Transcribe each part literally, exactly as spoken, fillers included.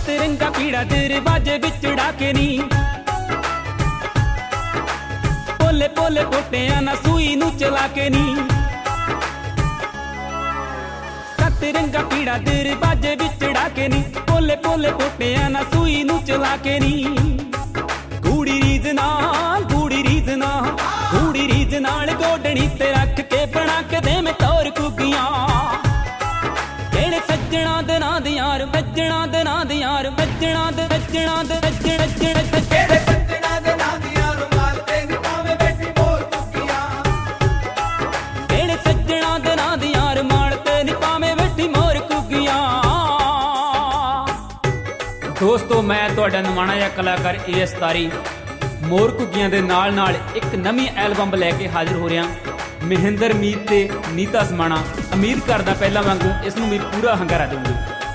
सत रंगा पीड़ा दरवाजे विच उड़ा के नी पोले पोले पोटिया ना सूई नू चला के नी सत रंगा पीड़ा दरवाजे विच उड़ा के नी पोले पोले पोटिया ना सूई नू चला के नी कूड़ी रीज नाल कूड़ी रीज नाल कूड़ी रीज नाल गोडनी ते रख के बना के दे मैं तौर कुगियां केड़े सज्जणा दे नां दी यार वज्जणा दे नां दी यार वज्जणा दे वज्जणा दे वज्जण वज्जण केड़े सज्जणा दे नां दी यार मार ते नी पावे बैठी मोर कुगियां केड़े सज्जणा दे नां दी यार मार ते नी पावे बैठी मोर कुगियां। दोस्तों मैं तुहाडा नवाणा जिहा कलाकार ए एस तारी मोर घुग्गियां दे नाल नाल एक नवीं एल्बम लैके हाजिर हो रहा। महेंद्र मीत ते नीता समाणा उम्मीद करदा पहला वांगू इस नूं भी पूरा हंगारा दूंगी।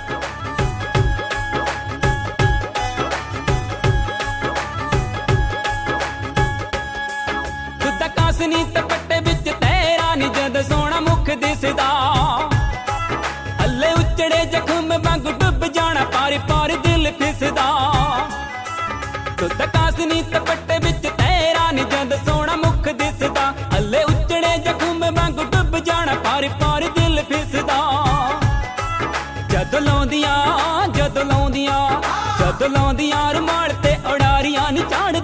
दुद्धा कासनी तपट्टे विच तेरा नी जद सोना मुख दिसदा अल्ले उचड़े जख्म वांगू डुब जाना पार पार दिल फिसदा दुद्धा कासनी तपट्टे विच तेरा नी जद सोना मुख दिसदा अल्ले उचड़े जख्म वांगू डुब जाना पार पार दिल फिसदा जद लाउंदियां जद लाउंदियां जद लाउंदियां रुमाल ते उड़ारियां नी झाड़